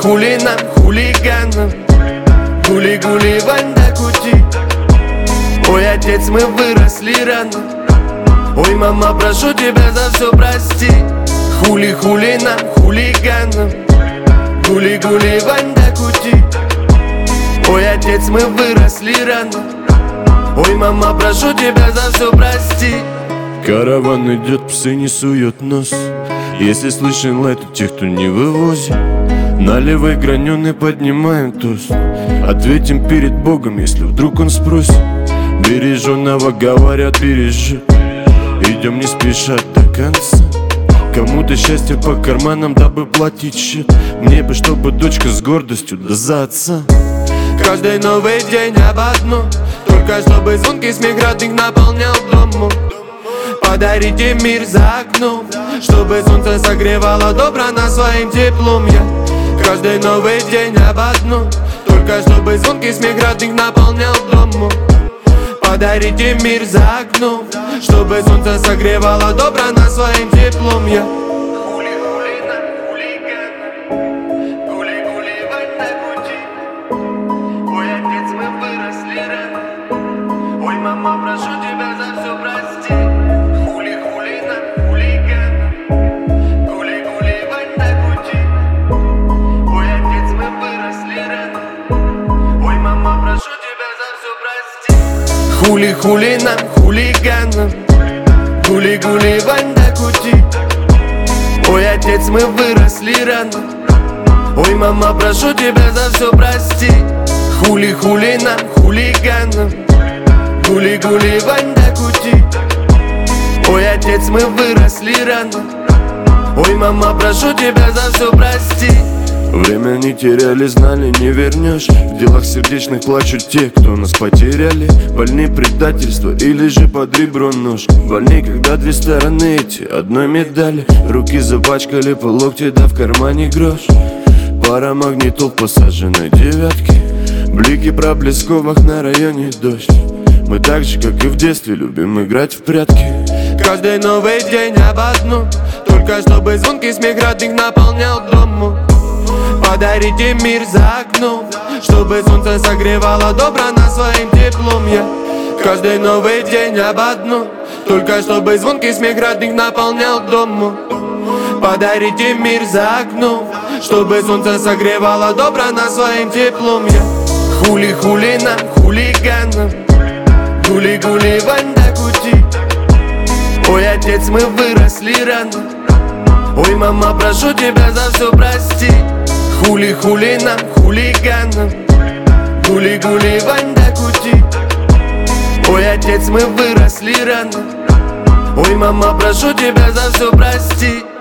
Хули-хули нам, хулиганам, гули-гули, вандакути. Ой, отец, мы выросли рано. Ой, мама, прошу тебя за все прости. Хули-хули нам, хулиганам, гули-гули, вандакути. Ой, отец, мы выросли рано. Ой, мама, прошу тебя за все прости. Караван идет, псы не суют нос. Если слышен лай, то тех, кто не вывозит. Наливай граненый, поднимаем тост. Ответим перед Богом, если вдруг он спросит. Береженого, говорят, бережет. Идем не спеша до конца. Кому-то счастье по карманам, дабы платить счет. Мне бы, чтобы дочка с гордостью, да за отца. Каждый новый день об одном, только чтобы звонкий смех родных наполнял дом. Подарите мир за окном, чтобы солнце согревало добрано своим теплом. Я каждый новый день об одном, только чтобы звонкий смех родных наполнял дом. Подарите мир за окном, чтобы солнце согревало добрано своим теплом. Я хули-хули нам, хулиганам, гули-гули, вандакути. Ой, отец, мы выросли рано. Ой, мама, прошу тебя за все прости. Хули-хули нам, хулиганам, гули-гули, вандакути. Ой, отец, мы выросли рано. Ой, мама, прошу тебя за все прости. Хули-хули нам, хулиганам, гули-гули, вандакути. Ой, отец, мы выросли рано. Ой, мама, прошу тебя за все прости. Хули-хули нам, хулиганам, гули-гули, вандакути. Ой, отец, мы выросли рано. Ой, мама, прошу тебя за все прости. Время не теряли, знали, не вернешь. В делах сердечных плачут те, кто нас потеряли. Больны предательство или же под ребро нож. Больны, когда две стороны эти одной медали. Руки запачкали по локти, да в кармане грош. Пара магнитол в посаженной девятке. Блики проблесковых на районе дождь. Мы так же, как и в детстве, любим играть в прятки. Каждый новый день об одном, только чтобы звонкий смех родных наполнял дом. Подарите мир за окном, чтобы солнце согревало добрано своим теплом. Я каждый новый день об одном, только чтобы звонкий смех родных наполнял дом. Подарите мир за окном, чтобы солнце согревало добрано своим теплом. Я хули-хули нам, хулиганам, гули-гули, вандакути. Ой, отец, мы выросли рано. Ой, мама, прошу тебя за все прости. Хули-хули нам, хулиганам, гули-гули, вандакути. Ой, отец, мы выросли рано. Ой, мама, прошу тебя за все прости.